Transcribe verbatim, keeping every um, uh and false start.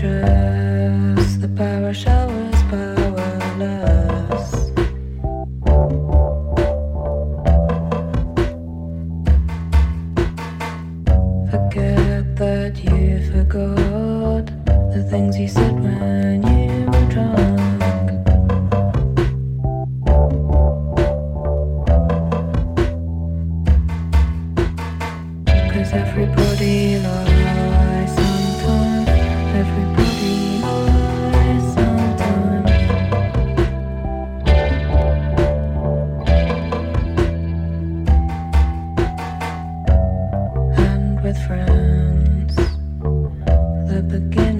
dress, the power showers powerless. Forget that you forgot the things you said when you were drunk. 'Cause everybody lies sometime. Everybody lies sometime. And with friends, the beginning.